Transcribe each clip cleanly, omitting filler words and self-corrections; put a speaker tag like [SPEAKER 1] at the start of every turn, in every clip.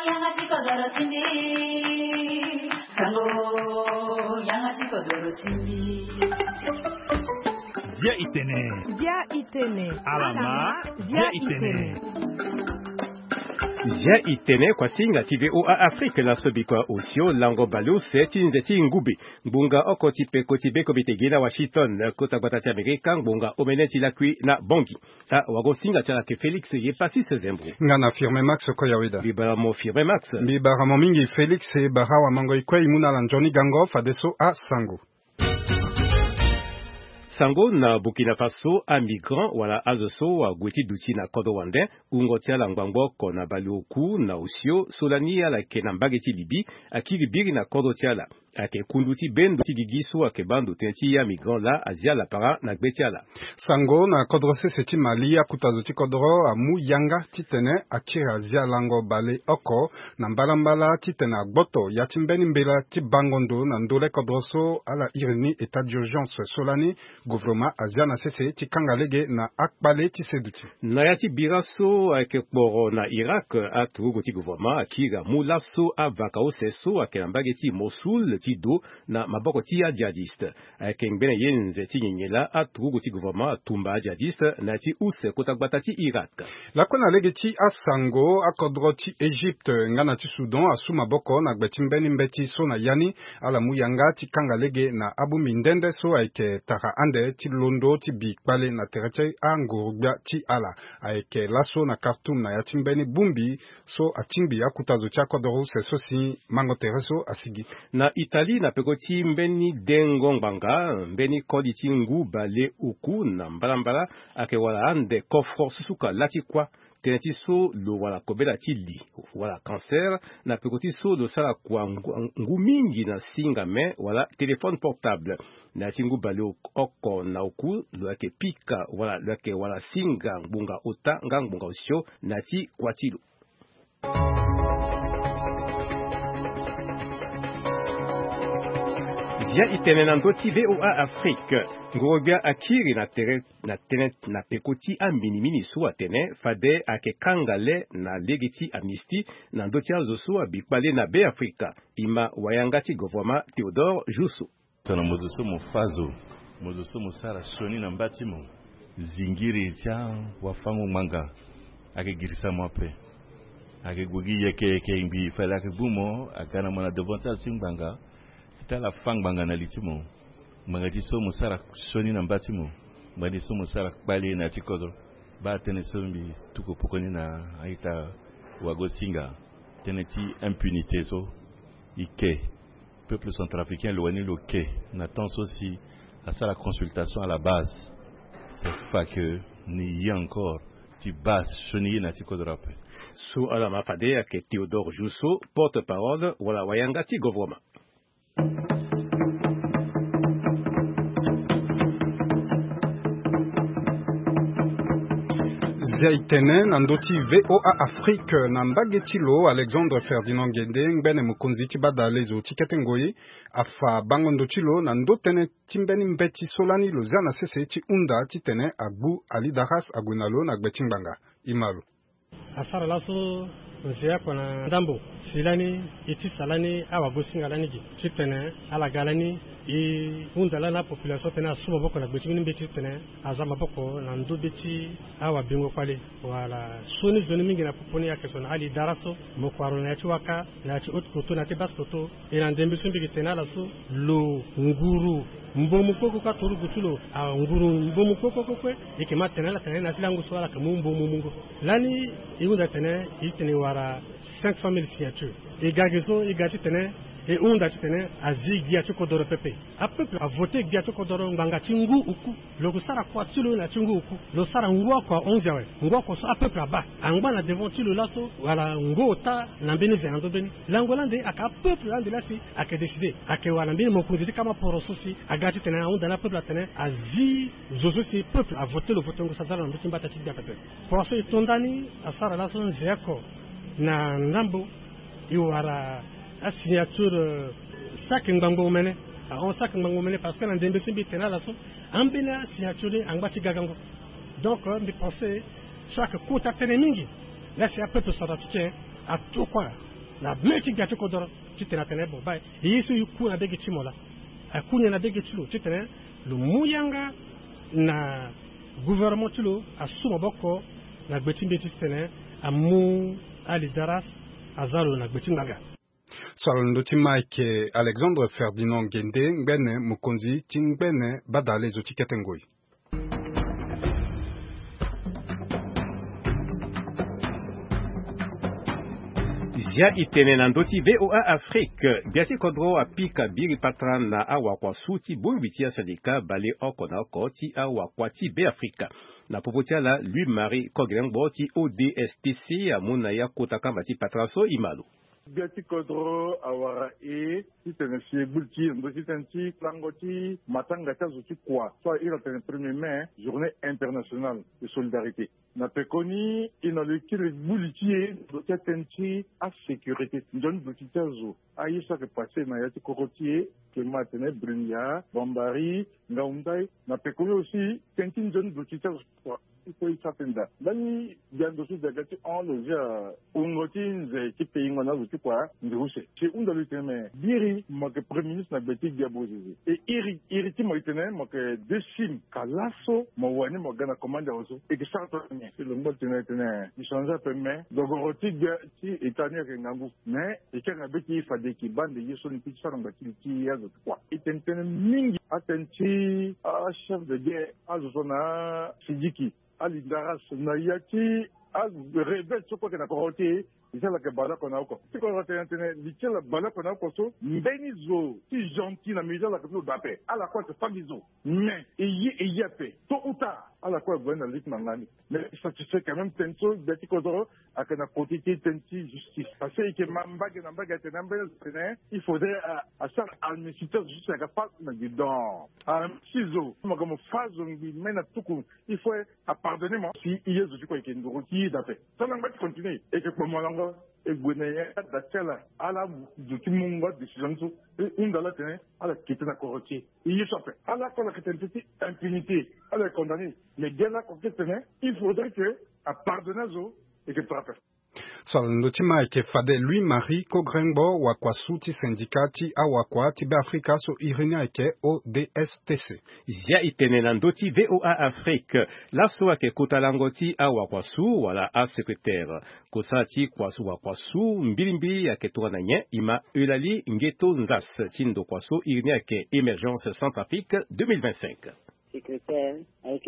[SPEAKER 1] 양아치 거더러 침비 상고 양아치 거더러 침비
[SPEAKER 2] Via Itene Alama Via Itene
[SPEAKER 3] Zia Itene kwa singa TVA Afrika la sobikwa usio lango balu seti nzeti ngubi bunga oko tipeko tibeko bitegina Washington kota kwata Amerika bunga omeneti la kui na bongi wago singa chala ke Felix ye pasi sezembro
[SPEAKER 4] ngana firme Max Koyawida
[SPEAKER 3] bibara mo firme Max
[SPEAKER 4] bibara mo mingi Felix e barawa mango ikwe imuna la Johnny Gangof adeso a Sango
[SPEAKER 3] Sango na Burkina Faso a migrant wala azoso wa gweti duti na kodo wande ungotia la ngwangbo kona balioku na usio solani ala ke na mbageti libi akiri biri na kodo tiala ake kunduti bendo tigigiso ake bandu tenti ya migrant la azia la para na gbetiala
[SPEAKER 4] Sango na kodrose seti malia kutazuti kodro amu yanga titene akiri azia lango bale oko na mbalambala titene agboto yatimbeni mbela tibangondo na ndole kodroso ala irini etat d'urgence solani gouvernement Asia na sese tikangalege na akbale tiseduti.
[SPEAKER 3] Na yati biraso ake kporo na Irak atu goti gouvernement akira mulaso avakao seso ake nambageti Mosul ti do na maboko ti ya jihadiste. Ake ngbene yenze ti nyenyela atu goti gouvernement tumba jihadiste na ti use kotagbata ti Irak.
[SPEAKER 4] Lakona lege ti asango akodro ti Egypte ngana ti Sudan asu maboko na gbetimbeni mbeti so na yani ala muyanga ti kangalege na abu mindende so ake tara ande ti londo ti bikbale na terete angurubia ti ala aike laso na Khartoum na yatimbeni bumbi so atimbi akutazo ti akodoro se so si mango tereso asigi.
[SPEAKER 3] Na Italie na pekoti mbeni dengo ngbanga mbeni kodi ti ngu bale uku na mbalambala ake wala ande kofro susuka lati kwa teneti so lo wala kobela ti li wala cancer na pekoti so lo sala kwa ngu mingi na singa me wala téléphone portable na tingu bale oko na uku lo ake pika wala lo ake wala singa ngbunga ota nga ngbunga usio na ti kwa tilo. Zia Itene na ndoti VOA Afrique ngorobia akiri na tenet na pekoti a minimini so atene fade ake kangale na legiti amnistie na ndoti azoso abikbale na be Afrika ima wayangati gouvernement Theodore Jusso.
[SPEAKER 5] Tona mozoso mofazo mozoso mosara shoni na mbatimo zingiri tia wafangu manga ake girisa mwape ake gugi yeke imbi fala ke bumo akana mona devanta singbanga tala fangbanga na litimo magati so musara shoni na mbatimo ngadi so musara kbali na tikodro ba tene sombi tuko pokoni na aita wagosinga teneti impunité so ike peuple centrafricain loani loke n'attend aussi à ça la consultation à la base c'est pas que ni y encore tu bas shoni na tikodro pe
[SPEAKER 3] so ala mafade ake Theodore Jusso porte-parole wala wayangati gouvernement.
[SPEAKER 4] Zia Itene na ndoti VOA Afrique na mbageti lo Alexandre Ferdinand Gende ngbene mukonzi ti bada lezo tikete ngoyi afa bango ndoti lo na ndotene timbeni mbeti solani lo zia na sese ti unda ti tene agbu ali daras agwinalo na gbetingbanga imalo
[SPEAKER 6] asara laso nzea kona ndambo silani iti salani awa gosinga lani gi titene ala galani i undala na population tena suba boko na gbetingi mbeti tene azama boko na ndo beti awa bingo kwale wala soni zoni mingi na poponi yake sona ali daraso mokwaro na ti waka na ti autre koto na ti bas koto ina ndembe sumbi ki tena laso lo nguru mbomu koko ka toru gutulo a nguru mbomu koko kokwe ikima tena la tena na tilangu swala kamu mbomu mungu lani iunda tene itene wara 500,000 signatures et gagezo et gati tene et unda tene azi giato kodoro pepe a peuple a voté giato kodoro nganga tingu uku loko sara kwa tilo na tingu uku lo sara ngwa kwa 11 yawe ngwa kwa so a peuple aba angba na devant tilo laso wala ngota na beni vendo beni langolande aka peuple ande lasi aka décider aka wala beni mokunzi kama poroso si agati tene unda na peuple tene azi zozo si peuple a voté le vote ngo sazara ndo timbata tibia pepe pour so itondani asara laso nzeko na ndambo iwara a signature sac ngango mene on sac ngango mene parce que na ndembe simbi tena la so ambena signature angba gagango donc me penser chaque côté tene mingi là c'est un peu de ça à tout quoi na meki gatu ko dor titena tene bo bay yesu yuku na dege timola akunya na dege tilo titena lu muyanga na gouvernement tilo asuma boko na gbetimbe titena amu ali daras azalo na gbetingaga
[SPEAKER 4] Swalando Mike Alexandre Ferdinand Gende Ngbene Mukonzi Tingbene Badale Zotiketengoi.
[SPEAKER 3] Zia itene na ndoti VOA Afrique. Biasi kodro apika biri patran na awa kwa suti bouibiti ya syndika bale oko na oko ti awa kwa ti be Afrika. Na popotia la Louis-Marie Kogrenbo ti ODSTC amuna ya kota kamba ti patraso imalu.
[SPEAKER 7] Biati kodro awara titene bulti ndo titensi klangoti matanga tazuti kwa soit il a 1er mai journée internationale de solidarité na pekoni inoliki le bulti ndo titensi à sécurité ndon bultitazo ayisa ke passer na yati kokotie ke matene brinya bombari ngaundai na pekoni aussi tentin ndon bultitazo kwa iko isapenda bani biandosu dagati on loja ungoti nze kipe ingona zuti kwa nduse ci undali teme biri moke premier ministre na beti diabozi e iriti mo itene moke desim kalaso mo wani mo gana commande oso e ki sarto ne le mot tene ni changer peme dogoroti ti itania ke ngangu ne e kenga beti fadeki bande yeso ni pitsa ngba ki yazo kwa itentene mingi atenti a chef de guerre azona sidiki ali daras na yati az rebel soko ke na koroti isala ke bala kona uko tiko rotene likela bala kona uko so mbeni zo ti gentil na meja la ko bape ala kwa te fagizo mais eyepe to uta ala kwa bwana lik mangani mais ça tu sais quand même tento beti kodoro akana kotiti tenti justice parce que mambaga na mbaga te namba tene il faudrait à ça administrateur juste à pas na guidon ciseau comme phase ngi mena tuku il faut pardonner moi si yezu tu ko ke ndoroti dape ça n'a pas continuer et que pour moi et gweneye datela ala duti mungo decision so undala tene ala kitena koroti il sope ala kola kitenti impunité ala condamné mais gela ko kitene il faudrait que à pardonner zo et que trappe
[SPEAKER 4] Swalando Mike Fade Louis-Marie Kogrenbo wakwasuti syndicati awakwa tibe Afrika so irenia eke ODSTC.
[SPEAKER 3] Zia itene na ndoti VOA Afrique. Laso ake kotalangoti awakwasu wala a secrétaire. Kosati kwasu wakwasu mbilimbili ake toana nye ima Eulalie Ngeto Nzas tindo kwasu irenia eke Émergence Centrafrique 2025.
[SPEAKER 8] Secrétaire avec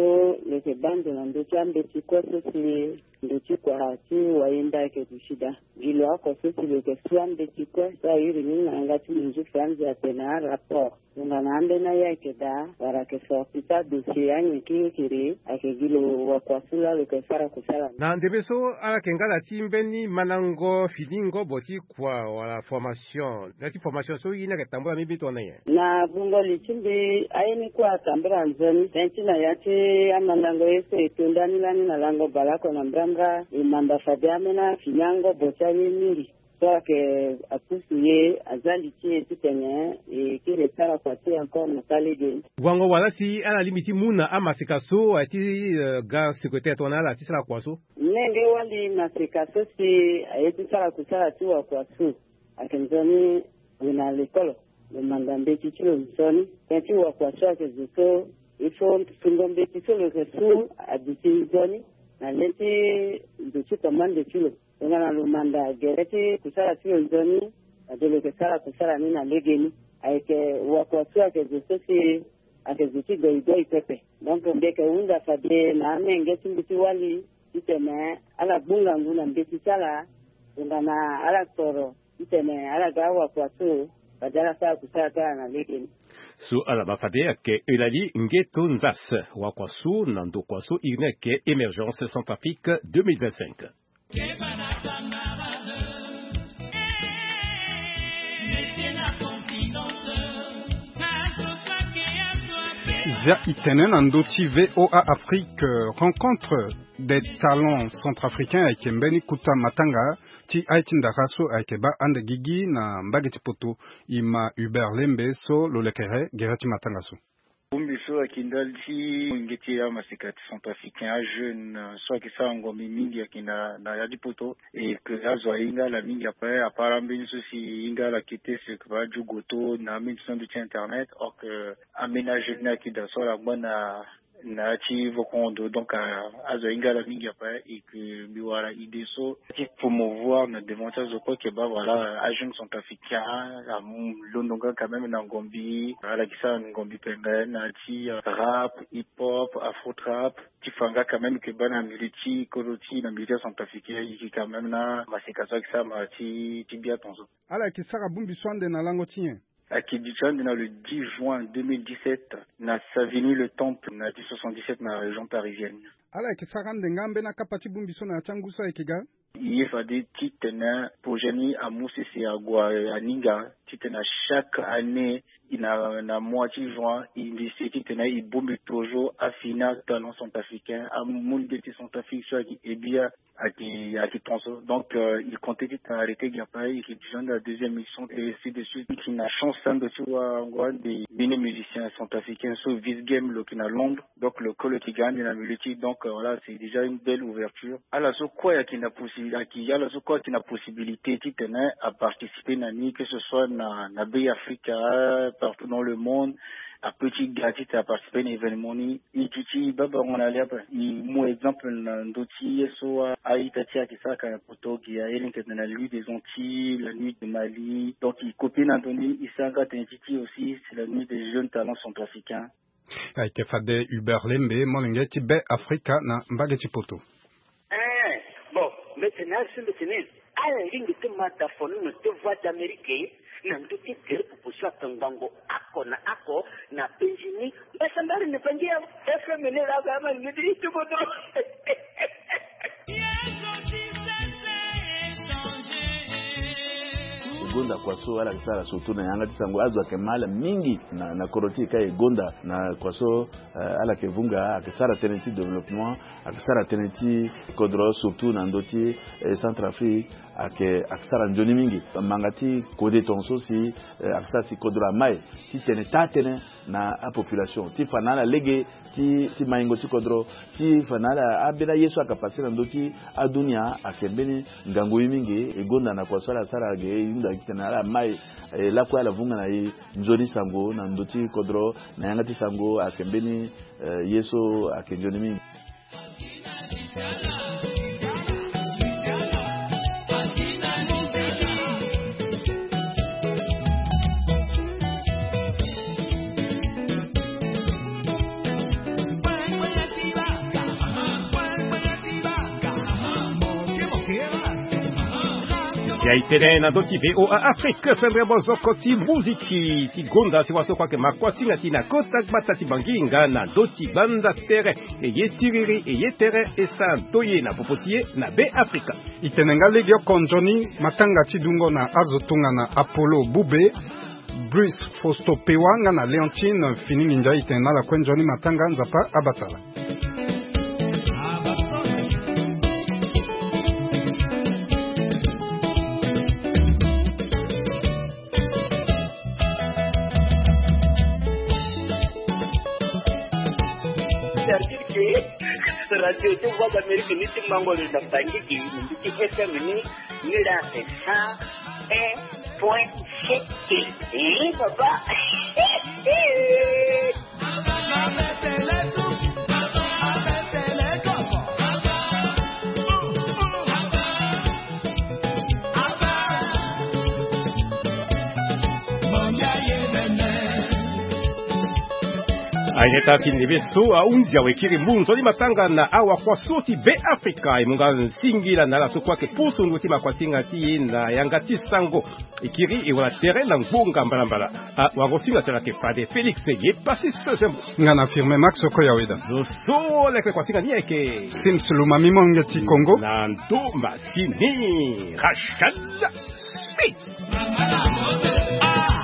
[SPEAKER 8] le bande de l'Andotiam de Tikoso si ndochi kwa hati waenda ke tushida gilo ko sisi le keswan de Tikoso sa yuri ni ngati nju franzi atena rapport nganande na yake da para ke sortita dossier yanyi kiri ake gilo wa kwasula le kesara kusala
[SPEAKER 3] na ndebeso ala kengala timbeni manango filingo boti kwa wala formation so yina ke tambula mibito na ye
[SPEAKER 8] na bungo lichimbi ayeni kwa tambura nzoni tentina yati amanango yese itundani lani na lango balako na mbramra imanda fabiamena finyango bochani mingi so ke apusuye azali tie titenye kire sara kwa tie encore natalege
[SPEAKER 3] wango wala si ala limiti muna amasikaso ati ga secrétaire tonala tisala kwaso
[SPEAKER 8] nenge wali masikaso si ayeti sara kusala tiwa kwaso akinzoni una lekolo le mandambe tichilo nzoni kenti wa kwaso ke zuko ifo tungombe tichilo kesu aditi zoni na leti ndochi commande tilo ngana lumanda gereti kusala tilo nzoni adele kesala kusala nina legeni aike wakwasua ke zososi ake zuti goigoi pepe donc ndeke unda fade na amenge timbiti wali iteme ala bunga nguna mbeti sala ngana ala toro iteme ala gawa kwasu badala saa kusala kala na legeni
[SPEAKER 3] su ala bafade ake Eulalie Ngeto Nzas wakwasu nando kwasu irneke Émergence Centrafrique 2025.
[SPEAKER 4] Zia itenen andoti VOA Afrique rencontre des talents centrafricains avec Mbeni Kuta Matanga ti aitinda raso avec ba ande gigi na mbageti poto ima Hubert Lembe so lolekere gerati Matanga so.
[SPEAKER 9] Bumbiso akindalti ngeti ya masikati centrafricain jeune soit que ça ngombi mingi akina na ya dipoto et que azwa inga la mingi après apparemment ceci inga la quitté ce que va du goto na 1900 de internet or que aménager na qui dans la bonne na ti vokondo donc azwa inga la mingi après et que biwara idée so qui promouvoir na démonstration de quoi que bah voilà à jeunes centrafricains à londonga quand même na ngombi ala kisa ngombi pembe na ti rap hip hop afro trap ti fanga quand même que bana militi koloti na militaire centrafricain qui quand même na masikaso kisa ma ti bien tonzo
[SPEAKER 4] ala kisa bumbi swande na lango tien
[SPEAKER 9] à Kidichan, le 10 juin 2017, na Savigny le Temple, na 1077 na région parisienne.
[SPEAKER 4] Ala ke sarande ngambe na kapati bumbiso na changusa ekiga.
[SPEAKER 9] IFAD titena pojani a Moussisi à Ninga, titena chaque année na moitié juin il titena il bombe toujours à final talent centrafricain à monde de centrafricain qui est bien à qui pense donc il comptait arrêter Gapa et qui joue la deuxième mission et ainsi de suite qui n'a chance de voir des bons musiciens centrafricains sur Vice Game le qui na Londres donc le col qui gagne la multi donc voilà c'est déjà une belle ouverture à la so quoi qui n'a possibilité qui a la so quoi qui n'a possibilité titena à participer nani que ce soit na Bay Africa partout dans le monde à petit gadget à participer à un événement ni ici baba on allait après moi exemple ndoti so à Italia qui ça quand poto qui a une dans la nuit des Antilles la nuit de Mali donc il copie d'Anthony Isanga Tentiti aussi c'est la nuit des jeunes talents centrafricains
[SPEAKER 4] ay ke fade Hubert Lembe molengeti Bay Africa na mbageti poto
[SPEAKER 10] bon maintenant c'est maintenant à la ligne de mataphone de voix d'Amérique na nduti tere kupushwa tangango ako na penjini basa mbali nipangia FM ni la kama nidi tukodo
[SPEAKER 5] gonda kwaso ala kisala soto na yanga tisango azwa kemala mingi na koroti kai gonda na kwaso ala kevunga akisara teneti development akisara teneti kodro surtout na ndoti Centrafrique akisara njoni mingi mangati kode tonso si akisara si kodro mai ti tene na a population ti fanala lege ti maingo ti kodro ti fanala abela yesu akapasira ndoti adunia akembeni ngango mingi egonda na kwaso ala sara ge yunda na mai la kwa la vunga na njoni sango na ndoti kodro na yanga ti sango akembeni yeso akenjoni mingi
[SPEAKER 3] yaitene na doti VOA Afrique fendre bozo koti muziki ti gonda si waso kwa ke makwasi na tina kota batati banginga na doti banda tere e yestiriri e yetere e sa toye na popotie na Bay Africa
[SPEAKER 4] itenenga legio konjoni matanga tidungo na azotunga na Apollo Bube Bruce Fosto Pewanga na Leontine finingi nja itena la kwenjoni matanga nzapa abatala
[SPEAKER 10] radio tu voix d'Amérique ni ti mango le dapangi ki ni ti FM ni la 101.7 papa
[SPEAKER 3] Aineta kinibeso aunzia wekiri munzo ni matanga na awa kwa soti Bay Africa imunga nsingila na la sokwa ke pusu nguti makwasinga ti na yanga ti sango ikiri iwala tere na ngbonga mbalambala wagosinga tera ke fade Felix ye pasi sezembo
[SPEAKER 4] ngana affirme Max Okoyaweda
[SPEAKER 3] so le kwasinga ni eke
[SPEAKER 4] Sims Lumami Mongeti Congo
[SPEAKER 3] na ndo masini Rashad Spitz